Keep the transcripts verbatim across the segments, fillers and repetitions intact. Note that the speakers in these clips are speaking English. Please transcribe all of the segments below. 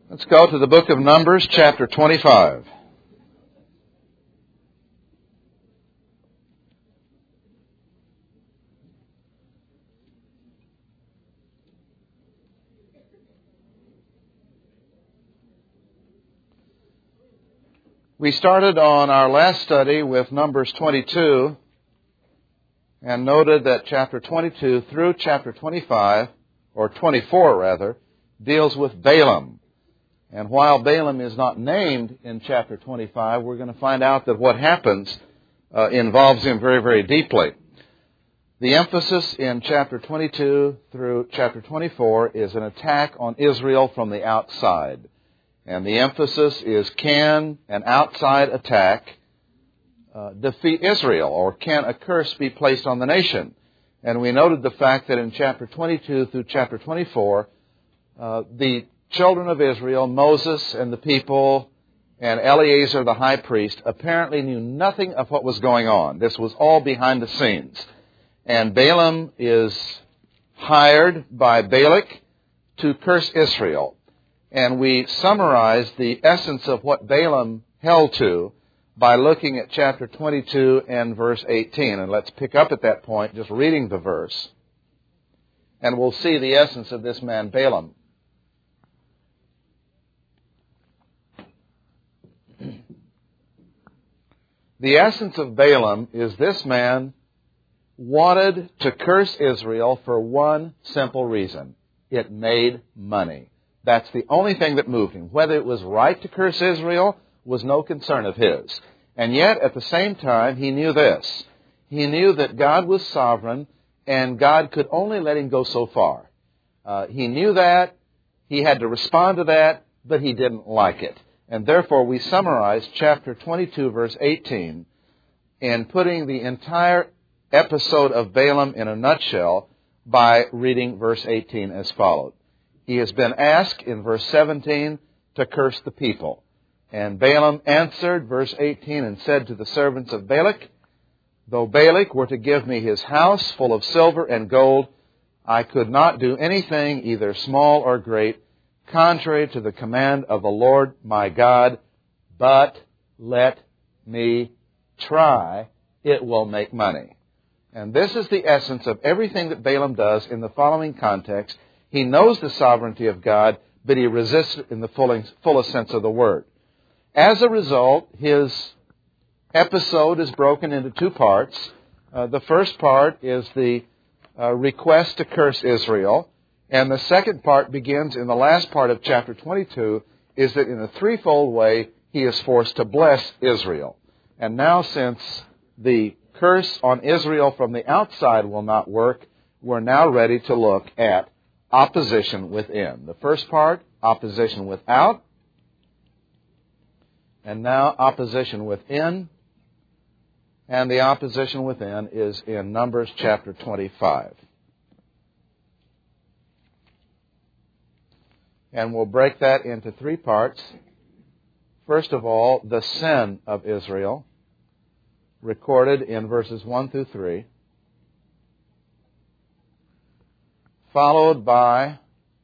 Let's go to the book of Numbers, chapter twenty-five. We started on our last study with Numbers twenty-two and noted that chapter twenty-two through chapter twenty-five, or twenty-four rather, deals with Balaam. And while Balaam is not named in chapter twenty-five, we're going to find out that what happens uh, involves him very, very deeply. The emphasis in chapter twenty-two through chapter twenty-four is an attack on Israel from the outside. And the emphasis is, can an outside attack uh, defeat Israel, or can a curse be placed on the nation? And we noted the fact that in chapter twenty-two through chapter twenty-four, uh, the children of Israel, Moses and the people, and Eleazar the high priest, apparently knew nothing of what was going on. This was all behind the scenes. And Balaam is hired by Balak to curse Israel. And we summarize the essence of what Balaam held to by looking at chapter twenty-two and verse eighteen. And let's pick up at that point, just reading the verse. And we'll see the essence of this man Balaam. The essence of Balaam is this man wanted to curse Israel for one simple reason. It made money. That's the only thing that moved him. Whether it was right to curse Israel was no concern of his. And yet, at the same time, he knew this. He knew that God was sovereign, and God could only let him go so far. Uh, he knew that. He had to respond to that, but he didn't like it. And therefore, we summarize chapter twenty-two, verse eighteen, in putting the entire episode of Balaam in a nutshell by reading verse eighteen as follows. He has been asked in verse seventeen to curse the people. And Balaam answered, verse eighteen, and said to the servants of Balak, though Balak were to give me his house full of silver and gold, I could not do anything, either small or great, contrary to the command of the Lord my God, but let me try, it will make money. And this is the essence of everything that Balaam does in the following context. He knows the sovereignty of God, but he resists it in the fullest sense of the word. As a result, his episode is broken into two parts. Uh, the first part is the uh, request to curse Israel. And the second part begins in the last part of chapter twenty-two, is that in a threefold way, he is forced to bless Israel. And now, since the curse on Israel from the outside will not work, we're now ready to look at opposition within. The first part, opposition without. And now opposition within. And the opposition within is in Numbers chapter twenty-five. And we'll break that into three parts. First of all, the sin of Israel, recorded in verses one through three. Followed by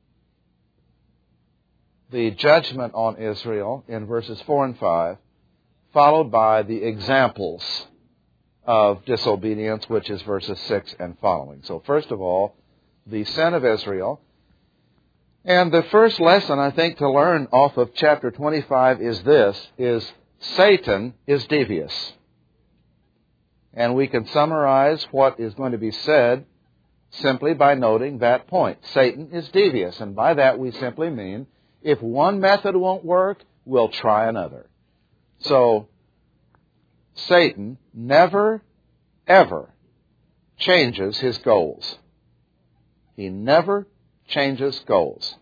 the judgment on Israel in verses four and five. Followed by the examples of disobedience, which is verses six and following. So first of all, the sin of Israel. And the first lesson, I think, to learn off of chapter twenty-five is this, is Satan is devious. And we can summarize what is going to be said simply by noting that point. Satan is devious. And by that we simply mean, if one method won't work, we'll try another. So, Satan never, ever changes his goals. He never changes goals.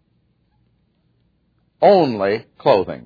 Only clothing.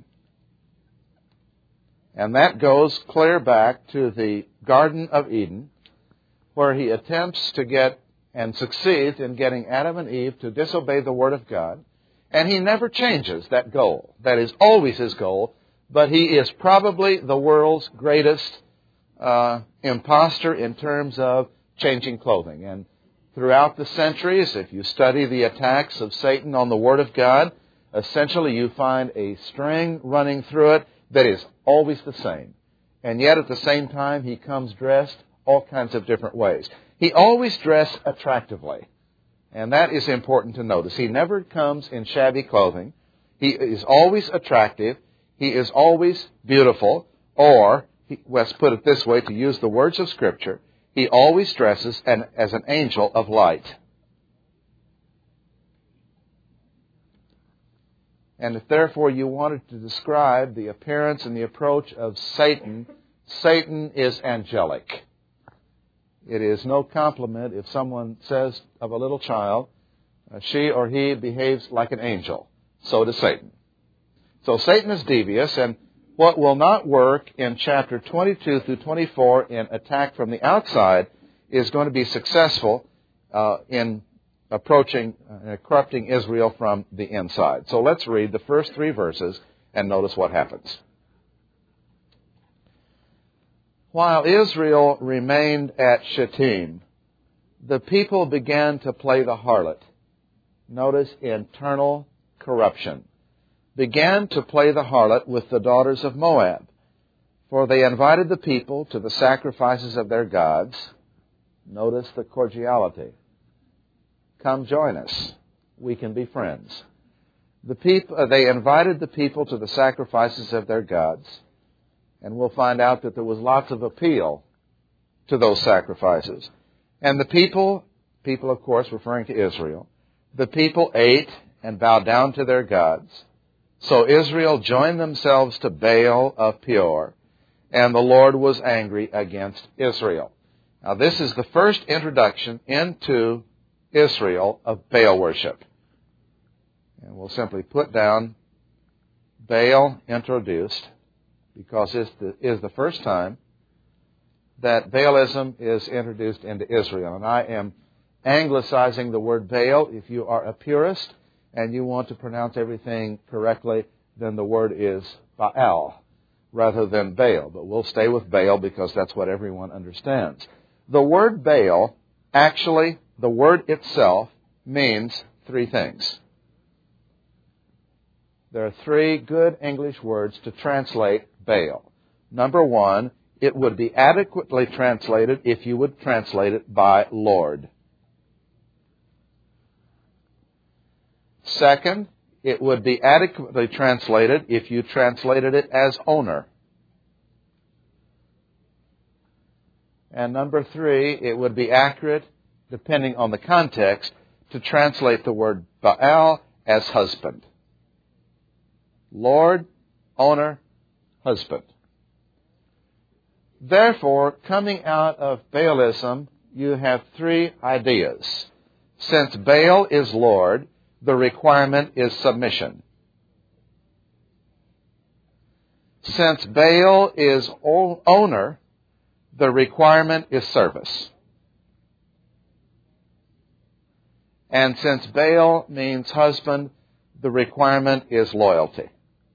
And that goes clear back to the Garden of Eden, where he attempts to get and succeeds in getting Adam and Eve to disobey the Word of God. And he never changes that goal. That is always his goal. But he is probably the world's greatest uh, imposter in terms of changing clothing. And throughout the centuries, if you study the attacks of Satan on the Word of God, Essentially, you find a string running through it that is always the same. And yet, at the same time, he comes dressed all kinds of different ways. He always dressed attractively. And that is important to notice. He never comes in shabby clothing. He is always attractive. He is always beautiful. Or, he, let's put it this way, to use the words of Scripture, he always dresses an, as an angel of light. And if therefore you wanted to describe the appearance and the approach of Satan, Satan is angelic. It is no compliment if someone says of a little child, uh, she or he behaves like an angel. So does Satan. So Satan is devious, and what will not work in chapter twenty-two through twenty-four in attack from the outside is going to be successful uh, in approaching, uh, corrupting Israel from the inside. So let's read the first three verses and notice what happens. While Israel remained at Shittim, the people began to play the harlot. Notice internal corruption. Began to play the harlot with the daughters of Moab, for they invited the people to the sacrifices of their gods. Notice the cordiality. Come join us. We can be friends. The people, uh, they invited the people to the sacrifices of their gods. And we'll find out that there was lots of appeal to those sacrifices. And the people, people of course referring to Israel, the people ate and bowed down to their gods. So Israel joined themselves to Baal of Peor, and the Lord was angry against Israel. Now this is the first introduction into Israel of Baal worship. And we'll simply put down Baal introduced, because it is the first time that Baalism is introduced into Israel. And I am anglicizing the word Baal. If you are a purist and you want to pronounce everything correctly, then the word is Baal rather than Baal. But we'll stay with Baal because that's what everyone understands. The word Baal, actually, the word itself means three things. There are three good English words to translate Baal. Number one, it would be adequately translated if you would translate it by Lord. Second, it would be adequately translated if you translated it as owner. And number three, it would be accurate, depending on the context, to translate the word Baal as husband. Lord, owner, husband. Therefore, coming out of Baalism, you have three ideas. Since Baal is Lord, the requirement is submission. Since Baal is owner, the requirement is service. And since Baal means husband, the requirement is loyalty.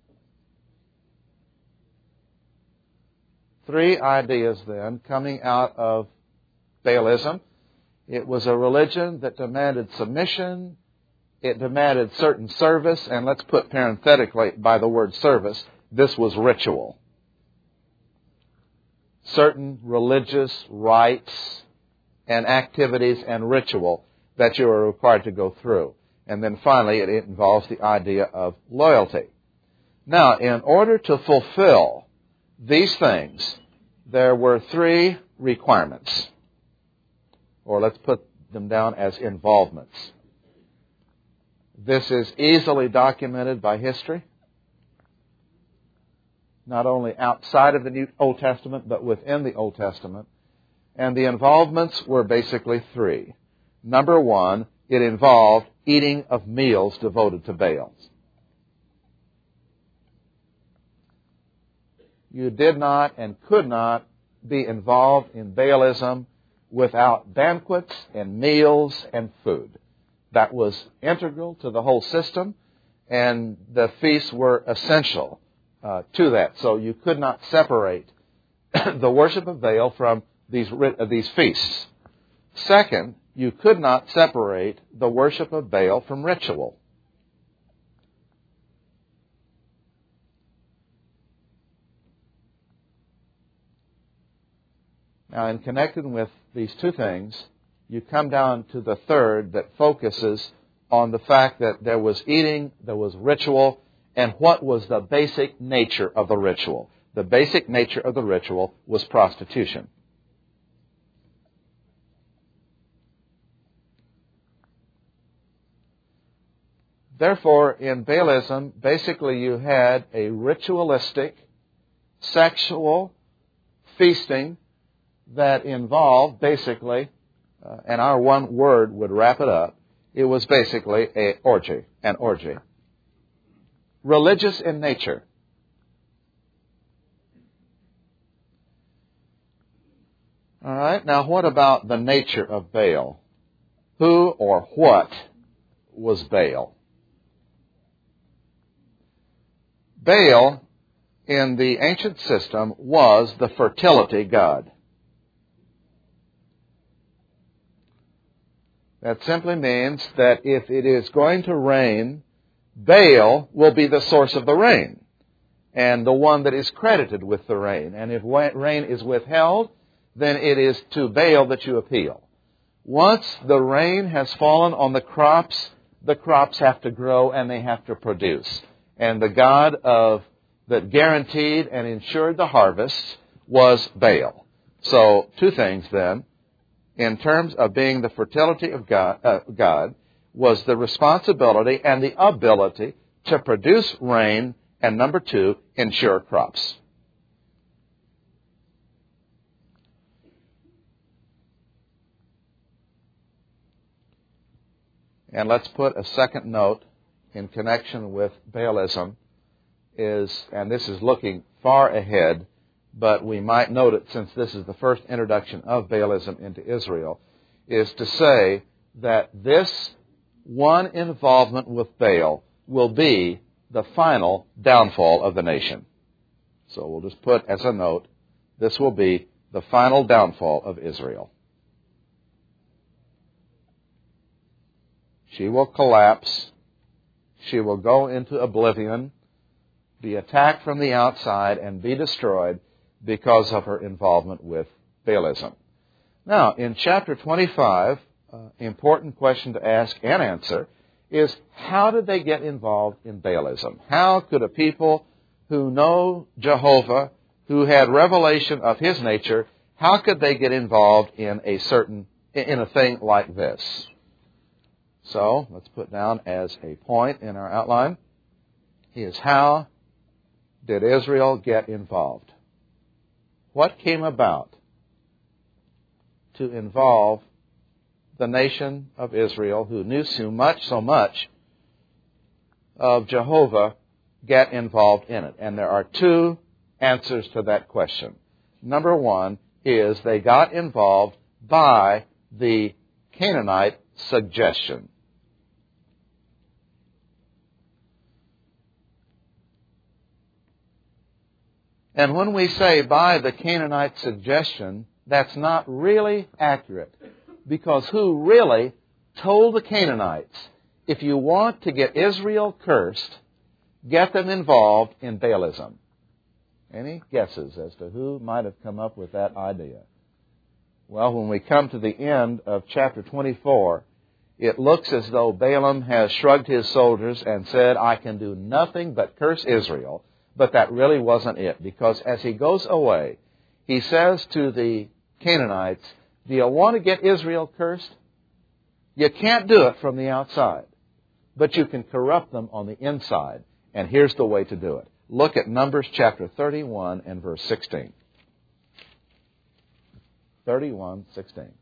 Three ideas then coming out of Baalism. It was a religion that demanded submission. It demanded certain service. And let's put parenthetically by the word service, this was ritual. Certain religious rites and activities and ritual that you are required to go through. And then finally, it involves the idea of loyalty. Now, in order to fulfill these things, there were three requirements. Or let's put them down as involvements. This is easily documented by history, not only outside of the New Old Testament, but within the Old Testament. And the involvements were basically three. Number one, it involved eating of meals devoted to Baal. You did not and could not be involved in Baalism without banquets and meals and food. That was integral to the whole system, and the feasts were essential uh, to that. So you could not separate the worship of Baal from these, uh, these feasts. Second, you could not separate the worship of Baal from ritual. Now, in connecting with these two things, you come down to the third that focuses on the fact that there was eating, there was ritual, and what was the basic nature of the ritual. The basic nature of the ritual was prostitution. Therefore, in Baalism, basically you had a ritualistic, sexual feasting that involved basically, uh, and our one word would wrap it up, it was basically an orgy, an orgy. Religious in nature. All right, now what about the nature of Baal? Who or what was Baal? Baal, in the ancient system, was the fertility god. That simply means that if it is going to rain, Baal will be the source of the rain and the one that is credited with the rain. And if rain is withheld, then it is to Baal that you appeal. Once the rain has fallen on the crops, the crops have to grow and they have to produce. And the god of that guaranteed and ensured the harvests was Baal. So, two things then. In terms of being the fertility of God, uh, God, was the responsibility and the ability to produce rain, and number two, ensure crops. And let's put a second note in connection with Baalism, is, and this is looking far ahead, but we might note it since this is the first introduction of Baalism into Israel, is to say that this one involvement with Baal will be the final downfall of the nation. So we'll just put as a note, this will be the final downfall of Israel. She will collapse. She will go into oblivion, be attacked from the outside, and be destroyed because of her involvement with Baalism. Now, in chapter twenty-five, uh, important question to ask and answer is, how did they get involved in Baalism? How could a people who know Jehovah, who had revelation of His nature, how could they get involved in a certain, in a thing like this? So, let's put down as a point in our outline, is how did Israel get involved? What came about to involve the nation of Israel, who knew so much, so much of Jehovah, get involved in it? And there are two answers to that question. Number one is they got involved by the Canaanite suggestion. And when we say by the Canaanite suggestion, that's not really accurate. Because who really told the Canaanites, if you want to get Israel cursed, get them involved in Baalism? Any guesses as to who might have come up with that idea? Well, when we come to the end of chapter twenty-four, it looks as though Balaam has shrugged his shoulders and said, I can do nothing but curse Israel. But that really wasn't it, because as he goes away, he says to the Canaanites, do you want to get Israel cursed? You can't do it from the outside, but you can corrupt them on the inside. And here's the way to do it. Look at Numbers chapter thirty-one and verse sixteen. thirty-one, sixteen.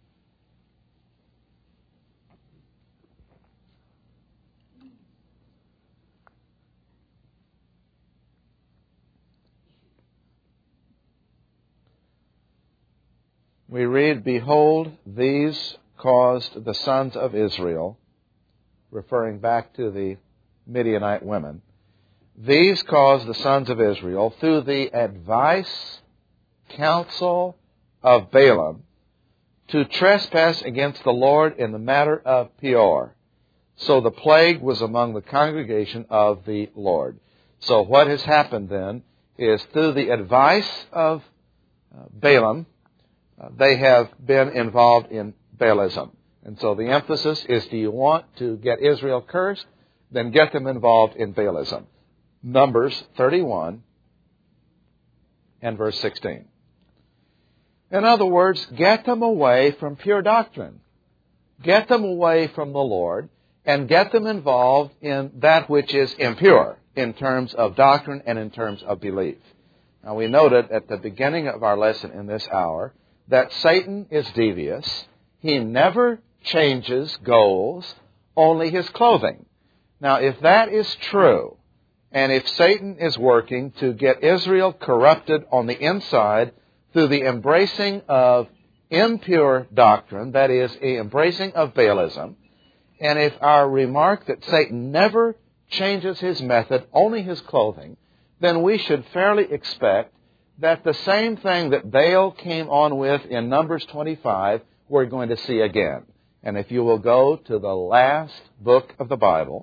We read, behold, these caused the sons of Israel, referring back to the Midianite women, these caused the sons of Israel through the advice, counsel of Balaam, to trespass against the Lord in the matter of Peor. So the plague was among the congregation of the Lord. So what has happened then is through the advice of Balaam, uh, they have been involved in Baalism. And so the emphasis is, do you want to get Israel cursed? Then get them involved in Baalism. Numbers thirty-one and verse sixteen. In other words, get them away from pure doctrine. Get them away from the Lord and get them involved in that which is impure in terms of doctrine and in terms of belief. Now, we noted at the beginning of our lesson in this hour that Satan is devious. He never changes goals, only his clothing. Now, if that is true, and if Satan is working to get Israel corrupted on the inside through the embracing of impure doctrine, that is, the embracing of Baalism, and if our remark that Satan never changes his method, only his clothing, then we should fairly expect that the same thing that Baal came on with in Numbers twenty-five, we're going to see again. And if you will go to the last book of the Bible,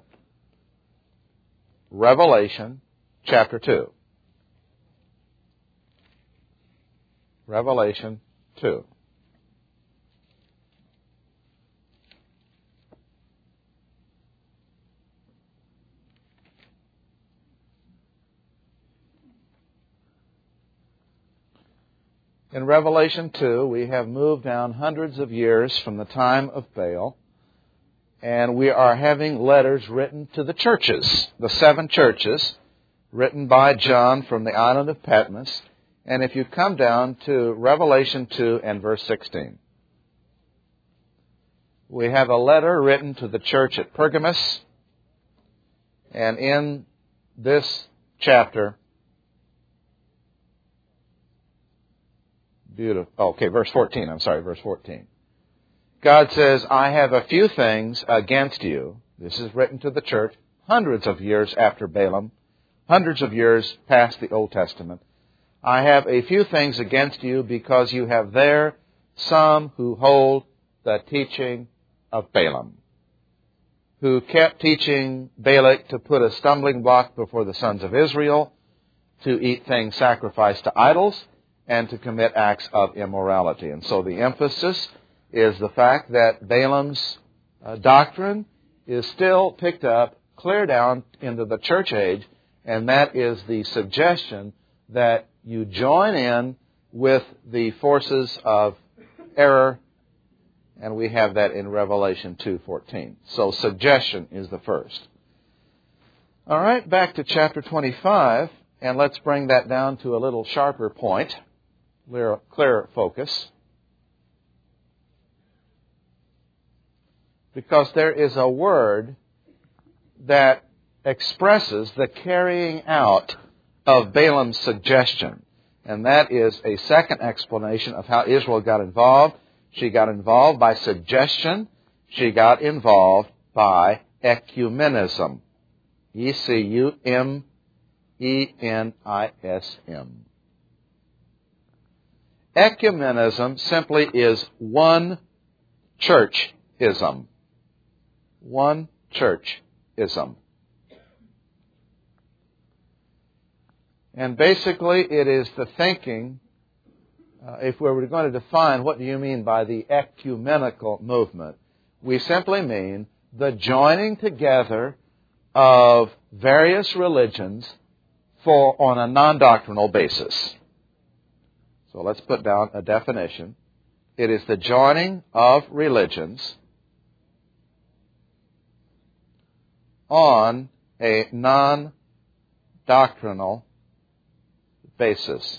Revelation chapter two. Revelation two. In Revelation two, we have moved down hundreds of years from the time of Baal, and we are having letters written to the churches, the seven churches, written by John from the island of Patmos. And if you come down to Revelation two and verse sixteen, we have a letter written to the church at Pergamos, and in this chapter, beautiful. Okay, verse fourteen. I'm sorry, verse fourteen. God says, I have a few things against you. This is written to the church hundreds of years after Balaam, hundreds of years past the Old Testament. I have a few things against you because you have there some who hold the teaching of Balaam, who kept teaching Balak to put a stumbling block before the sons of Israel, to eat things sacrificed to idols, and to commit acts of immorality. And so the emphasis is the fact that Balaam's uh, doctrine is still picked up clear down into the church age, and that is the suggestion that you join in with the forces of error, and we have that in Revelation two fourteen. So suggestion is the first. All right, back to chapter twenty-five, and let's bring that down to a little sharper point, clear, clearer focus. Because there is a word that expresses the carrying out of Balaam's suggestion. And that is a second explanation of how Israel got involved. She got involved by suggestion. She got involved by ecumenism. E C U M E N I S M. Ecumenism simply is one churchism. One churchism. And basically it is the thinking, uh, if we were going to define what do you mean by the ecumenical movement, we simply mean the joining together of various religions for on a non-doctrinal basis. So let's put down a definition. It is the joining of religions on a non-doctrinal basis.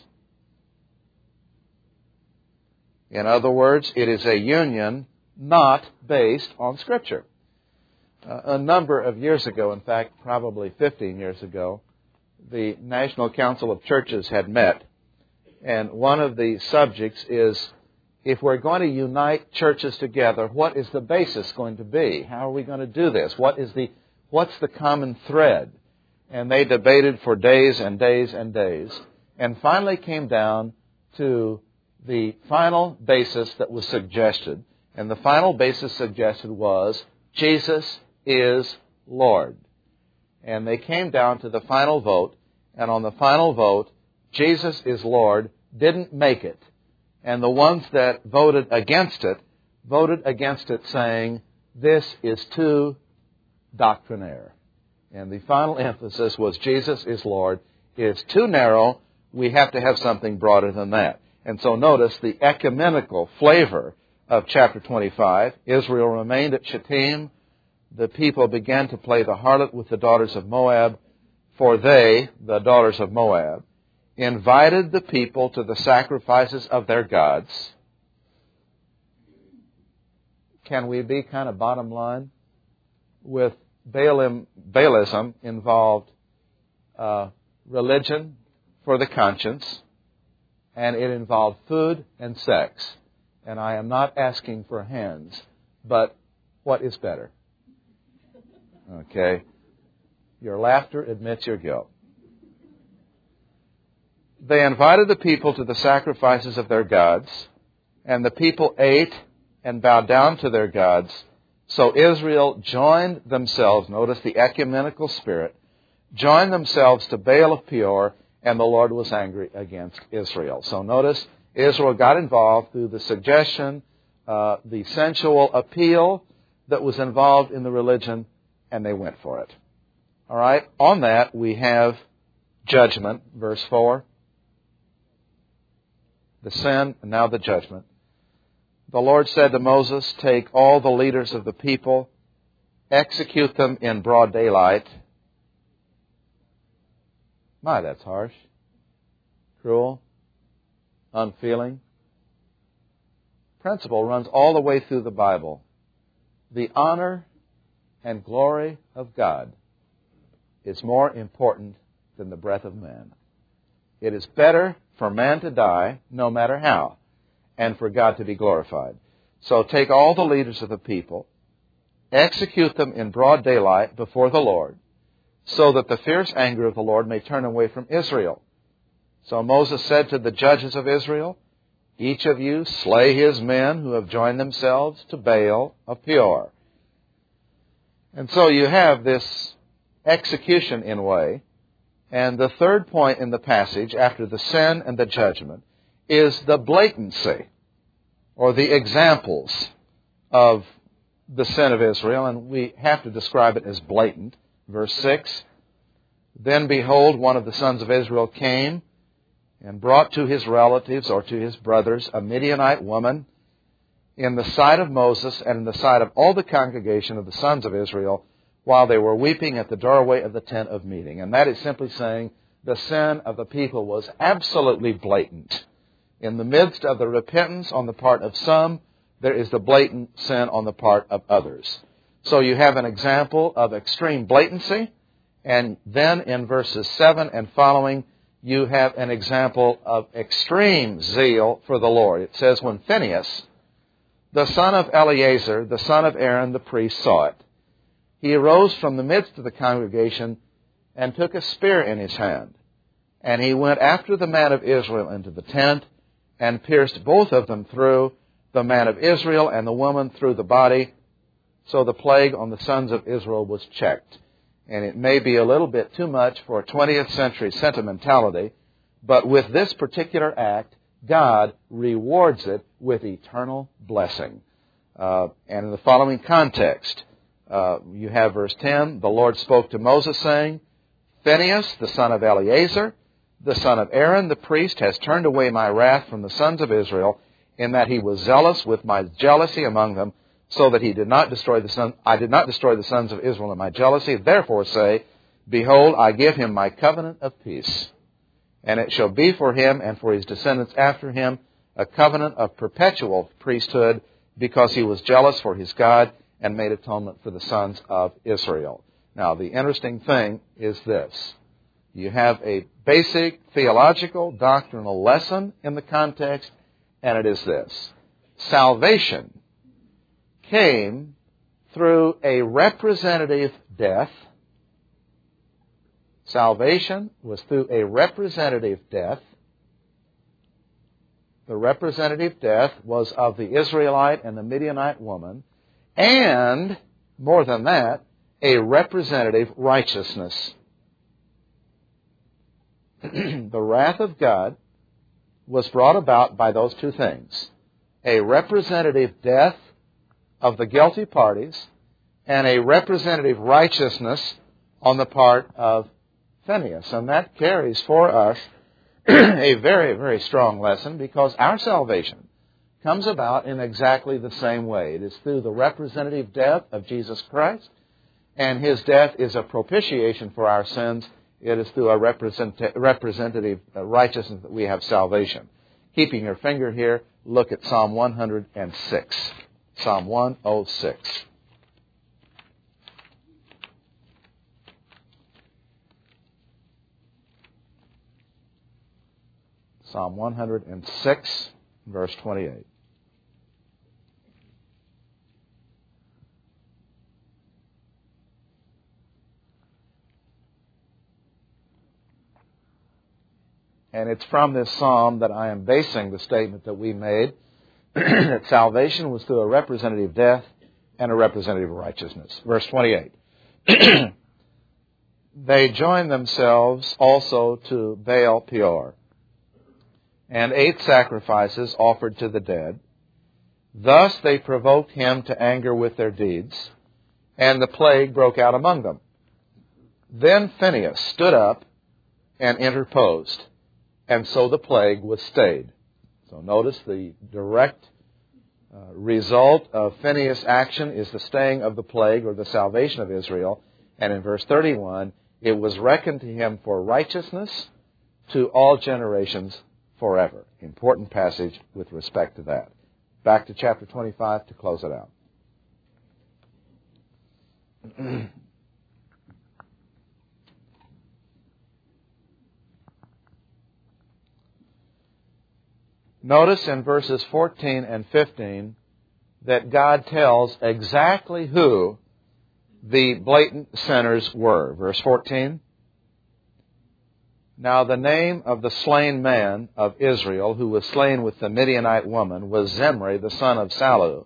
In other words, it is a union not based on Scripture. Uh, a number of years ago, in fact, probably fifteen years ago, the National Council of Churches had met, and one of the subjects is, if we're going to unite churches together, what is the basis going to be? How are we going to do this? What is the What's the common thread? And they debated for days and days and days, and finally came down to the final basis that was suggested. And the final basis suggested was, Jesus is Lord. And they came down to the final vote, and on the final vote, Jesus is Lord didn't make it. And the ones that voted against it, voted against it saying, this is too doctrinaire. And the final emphasis was Jesus is Lord. It's too narrow. We have to have something broader than that. And so notice the ecumenical flavor of chapter twenty-five. Israel remained at Shittim. The people began to play the harlot with the daughters of Moab, for they, the daughters of Moab, invited the people to the sacrifices of their gods. Can we be kind of bottom line? With Baalim, Baalism involved uh, religion for the conscience, and it involved food and sex. And I am not asking for hands, but what is better? Okay. Your laughter admits your guilt. They invited the people to the sacrifices of their gods, and the people ate and bowed down to their gods. So Israel joined themselves, notice the ecumenical spirit, joined themselves to Baal of Peor, and the Lord was angry against Israel. So notice Israel got involved through the suggestion, uh, the sensual appeal that was involved in the religion, and they went for it. All right, on that we have judgment, verse four. The sin, and now the judgment. The Lord said to Moses, take all the leaders of the people, execute them in broad daylight. My, that's harsh. Cruel. Unfeeling. Principle runs all the way through the Bible. The honor and glory of God is more important than the breath of man. It is better for man to die, no matter how, and for God to be glorified. So take all the leaders of the people, execute them in broad daylight before the Lord, so that the fierce anger of the Lord may turn away from Israel. So Moses said to the judges of Israel, each of you slay his men who have joined themselves to Baal of Peor. And so you have this execution in way. And the third point in the passage, after the sin and the judgment, is the blatancy, or the examples of the sin of Israel. And we have to describe it as blatant. Verse six, then behold, one of the sons of Israel came and brought to his relatives or to his brothers a Midianite woman in the sight of Moses and in the sight of all the congregation of the sons of Israel, while they were weeping at the doorway of the tent of meeting. And that is simply saying the sin of the people was absolutely blatant. In the midst of the repentance on the part of some, there is the blatant sin on the part of others. So you have an example of extreme blatancy, and then in verses seven and following, you have an example of extreme zeal for the Lord. It says, when Phinehas, the son of Eleazar, the son of Aaron, the priest, saw it, he arose from the midst of the congregation and took a spear in his hand. And he went after the man of Israel into the tent and pierced both of them through, the man of Israel and the woman through the body. So the plague on the sons of Israel was checked. And it may be a little bit too much for twentieth century sentimentality, but with this particular act, God rewards it with eternal blessing. Uh, and in the following context, Uh, you have verse ten, the Lord spoke to Moses saying, Phinehas, the son of Eleazar, the son of Aaron, the priest, has turned away my wrath from the sons of Israel, in that he was zealous with my jealousy among them, so that he did not destroy the son, I did not destroy the sons of Israel in my jealousy. Therefore say, behold, I give him my covenant of peace. And it shall be for him and for his descendants after him a covenant of perpetual priesthood, because he was jealous for his God and made atonement for the sons of Israel. Now, the interesting thing is this. You have a basic theological, doctrinal lesson in the context, and it is this. Salvation came through a representative death. Salvation was through a representative death. The representative death was of the Israelite and the Midianite woman, and, more than that, a representative righteousness. The wrath of God was brought about by those two things: a representative death of the guilty parties and a representative righteousness on the part of Phineas. And that carries for us a very, very strong lesson, because our salvation comes about in exactly the same way. It is through the representative death of Jesus Christ, and His death is a propitiation for our sins. It is through a represent- representative righteousness that we have salvation. Keeping your finger here, look at Psalm one hundred six. Psalm one oh six. Psalm one hundred six, verse twenty-eight. And it's from this psalm that I am basing the statement that we made, that salvation was through a representative death and a representative righteousness. Verse twenty-eight. They joined themselves also to Baal Peor, and ate sacrifices offered to the dead. Thus they provoked him to anger with their deeds, and the plague broke out among them. Then Phinehas stood up and interposed, and so the plague was stayed. So notice the direct uh, result of Phinehas' action is the staying of the plague, or the salvation of Israel. And in verse thirty-one, it was reckoned to him for righteousness to all generations forever. Important passage with respect to that. Back to chapter twenty-five to close it out. Notice in verses fourteen and fifteen that God tells exactly who the blatant sinners were. Verse fourteen. Now the name of the slain man of Israel, who was slain with the Midianite woman, was Zimri, the son of Salu,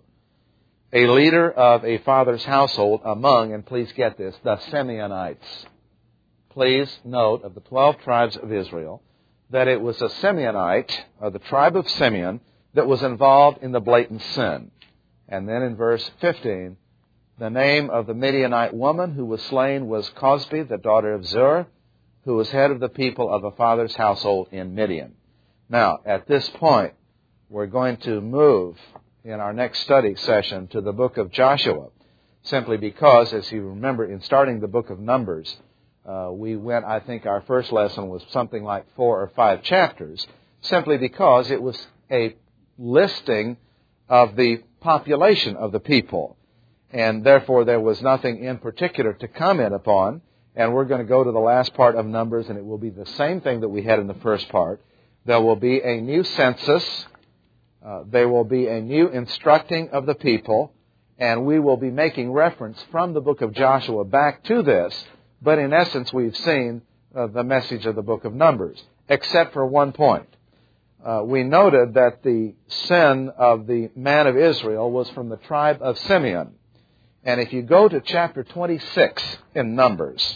a leader of a father's household among, and please get this, the Simeonites. Please note, of the twelve tribes of Israel, that it was a Simeonite, or the tribe of Simeon, that was involved in the blatant sin. And then in verse fifteen, the name of the Midianite woman who was slain was Cosbi, the daughter of Zur, who was head of the people of a father's household in Midian. Now, at this point, we're going to move in our next study session to the book of Joshua, simply because, as you remember, in starting the book of Numbers, uh, we went, I think our first lesson was something like four or five chapters, simply because it was a listing of the population of the people. And therefore, there was nothing in particular to comment upon. And we're going to go to the last part of Numbers, and it will be the same thing that we had in the first part. There will be a new census. Uh, there will be a new instructing of the people. And we will be making reference from the book of Joshua back to this. But in essence, we've seen uh, the message of the book of Numbers, except for one point. Uh, we noted that the sin of the man of Israel was from the tribe of Simeon. And if you go to chapter twenty-six in Numbers,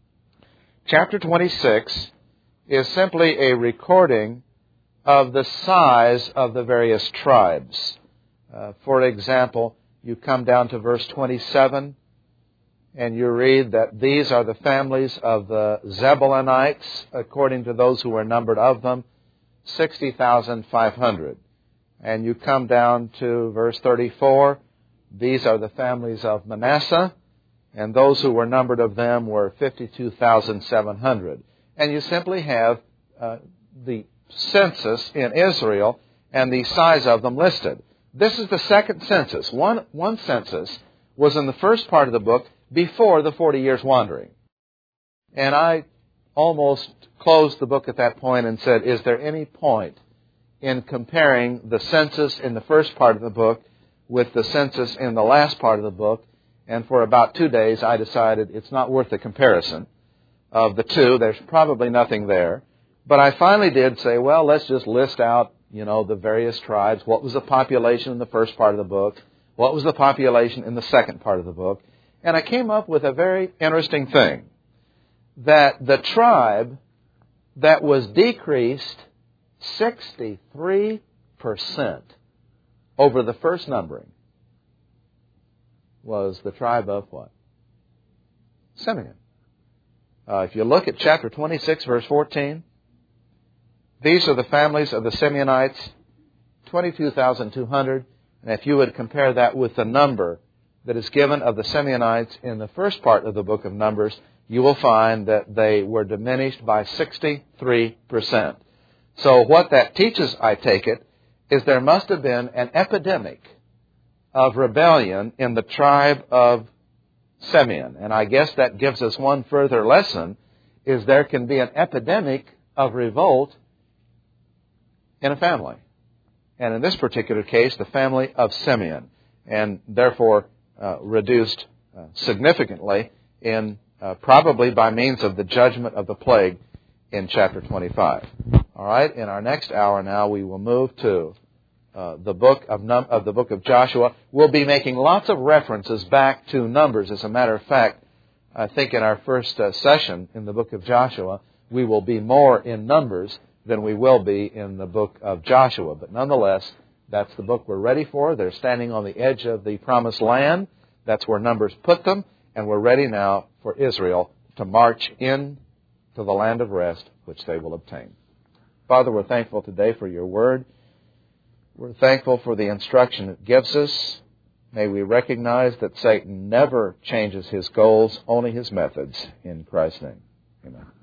chapter twenty-six is simply a recording of the size of the various tribes. Uh, for example, you come down to verse twenty-seven, and you read that these are the families of the Zebulunites, according to those who were numbered of them, sixty thousand five hundred. And you come down to verse thirty-four, these are the families of Manasseh, and those who were numbered of them were fifty-two thousand seven hundred. And you simply have uh, the census in Israel and the size of them listed. This is the second census. One, one census was in the first part of the book before the forty years wandering. And I almost closed the book at that point and said, is there any point in comparing the census in the first part of the book with the census in the last part of the book? And for about two days, I decided it's not worth the comparison of the two. There's probably nothing there. But I finally did say, well, let's just list out, you know, the various tribes. What was the population in the first part of the book? What was the population in the second part of the book? And I came up with a very interesting thing, that the tribe that was decreased sixty-three percent over the first numbering was the tribe of what? Simeon. Uh, if you look at chapter twenty-six, verse fourteen, these are the families of the Simeonites, twenty-two thousand two hundred. And if you would compare that with the number that is given of the Simeonites in the first part of the book of Numbers, you will find that they were diminished by sixty-three percent. So what that teaches, I take it, is there must have been an epidemic of rebellion in the tribe of Simeon. And I guess that gives us one further lesson, is there can be an epidemic of revolt in a family. And in this particular case, the family of Simeon, and therefore uh, reduced uh, significantly in uh, probably by means of the judgment of the plague in chapter twenty-five. All right, in our next hour now, we will move to uh, the book of Num- of the book of Joshua. We'll be making lots of references back to Numbers. As a matter of fact, I think in our first uh, session in the book of Joshua, we will be more in Numbers than we will be in the book of Joshua. But nonetheless, that's the book we're ready for. They're standing on the edge of the promised land. That's where Numbers put them. And we're ready now for Israel to march in to the land of rest, which they will obtain. Father, we're thankful today for your word. We're thankful for the instruction it gives us. May we recognize that Satan never changes his goals, only his methods. In Christ's name, amen.